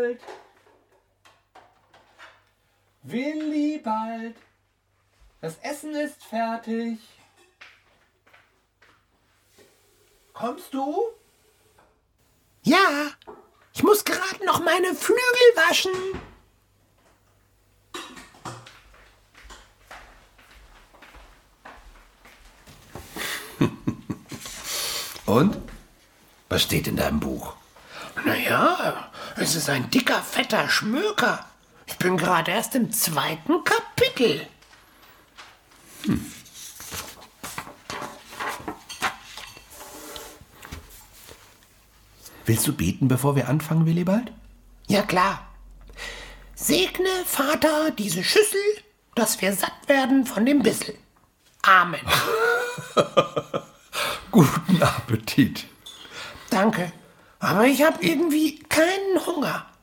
Willibald! Willibald! Das Essen ist fertig. Kommst du? Ja, ich muss gerade noch meine Flügel waschen. Und? Was steht in deinem Buch? Naja, es ist ein dicker, fetter Schmöker. Ich bin gerade erst im 2. Kapitel. Willst du beten, bevor wir anfangen, Willibald? Ja, klar. Segne, Vater, diese Schüssel, dass wir satt werden von dem Bissel. Amen. Guten Appetit. Danke, aber ich habe irgendwie keinen Hunger.